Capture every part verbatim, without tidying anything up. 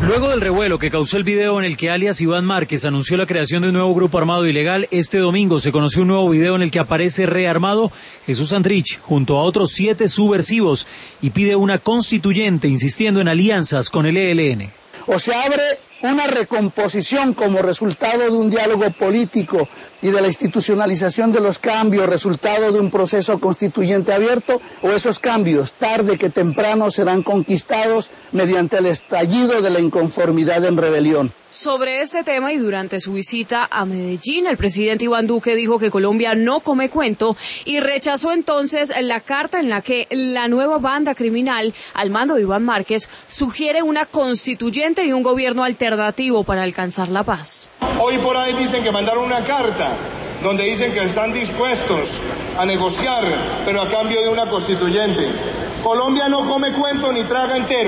Luego del revuelo que causó el video en el que alias Iván Márquez anunció la creación de un nuevo grupo armado ilegal, este domingo se conoció un nuevo video en el que aparece rearmado Jesús Santrich junto a otros siete subversivos y pide una constituyente insistiendo en alianzas con el E L N. O se abre una recomposición como resultado de un diálogo político y de la institucionalización de los cambios, resultado de un proceso constituyente abierto, o esos cambios, tarde que temprano, serán conquistados mediante el estallido de la inconformidad en rebelión. Sobre este tema y durante su visita a Medellín, el presidente Iván Duque dijo que Colombia no come cuento y rechazó entonces la carta en la que la nueva banda criminal, al mando de Iván Márquez, sugiere una constituyente y un gobierno alternativo para alcanzar la paz. Hoy por ahí dicen que mandaron una carta donde dicen que están dispuestos a negociar, pero a cambio de una constituyente. Colombia no come cuento ni traga entero.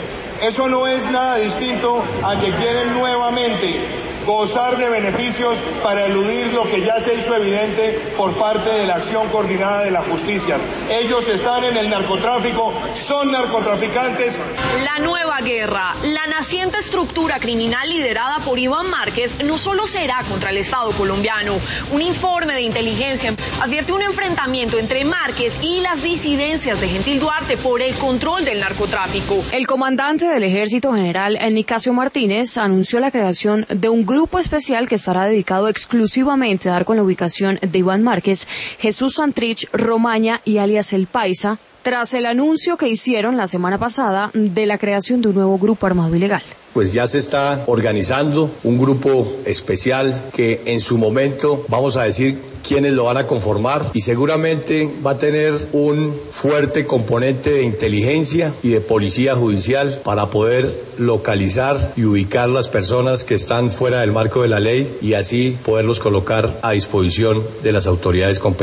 Eso no es nada distinto a que quieren nuevamente gozar de beneficios para eludir lo que ya se hizo evidente por parte de la acción coordinada de la justicia. Ellos están en el narcotráfico, son narcotraficantes. La nueva guerra, la naciente estructura criminal liderada por Iván Márquez no solo será contra el Estado colombiano. Un informe de inteligencia advierte un enfrentamiento entre Márquez y las disidencias de Gentil Duarte por el control del narcotráfico. El comandante del Ejército General, Nicasio Martínez, anunció la creación de un grupo grupo especial que estará dedicado exclusivamente a dar con la ubicación de Iván Márquez, Jesús Santrich, Romaña y alias El Paisa, tras el anuncio que hicieron la semana pasada de la creación de un nuevo grupo armado ilegal. Pues ya se está organizando un grupo especial que en su momento vamos a decir quiénes lo van a conformar y seguramente va a tener un fuerte componente de inteligencia y de policía judicial para poder localizar y ubicar las personas que están fuera del marco de la ley y así poderlos colocar a disposición de las autoridades competentes.